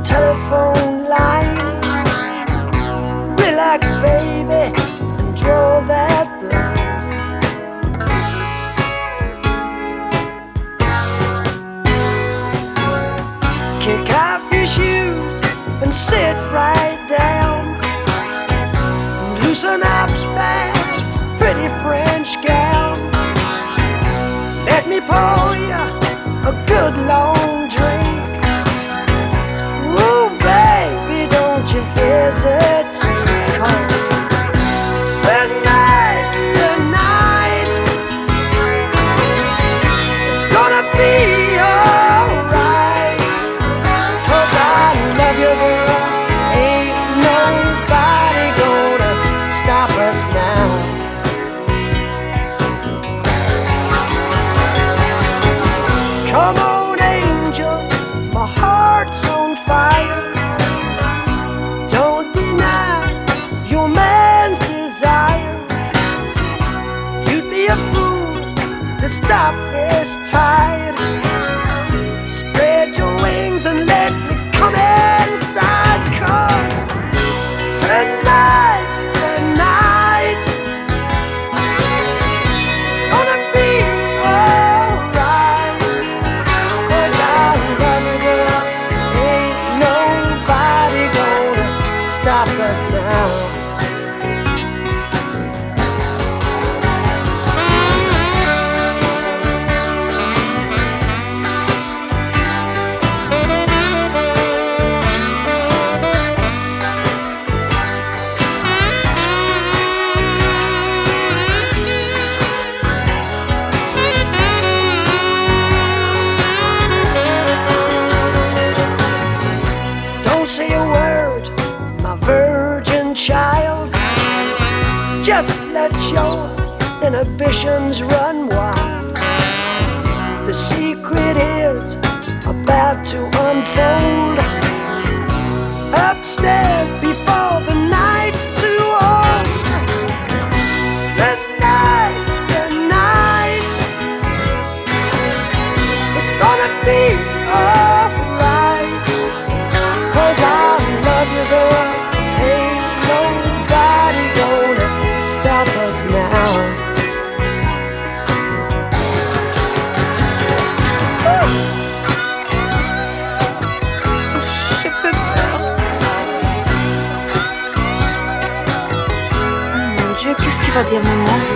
telephone line. Relax, baby, and draw that blind. Kick off your shoes and sit right down. Loosen up that pretty French gown. Let me pour you a good long drink. Ooh, baby, don't you hesitate, 'cause tonight's the night. It's gonna be alright, 'cause I love you, girl. Ain't nobody gonna stop us now. Come on, angel, my heart's on fire. Don't deny your man's desire. You'd be a fool to stop this tide. Spread your wings and let me come inside, 'cause tonight's the night. It's gonna be alright, 'cause I love you, girl. Ain't nobody gonna stop us now. Don't say a word, my virgin child. Just let your inhibitions run wild. The secret is about to unfold. Upstairs before the night's too old. Tonight's the night. It's gonna be alright, 'cause I love you, girl. Ain't nobody gonna stop us now. J'ai peu peur. Oh mon Dieu, qu'est-ce qu'il va dire maman?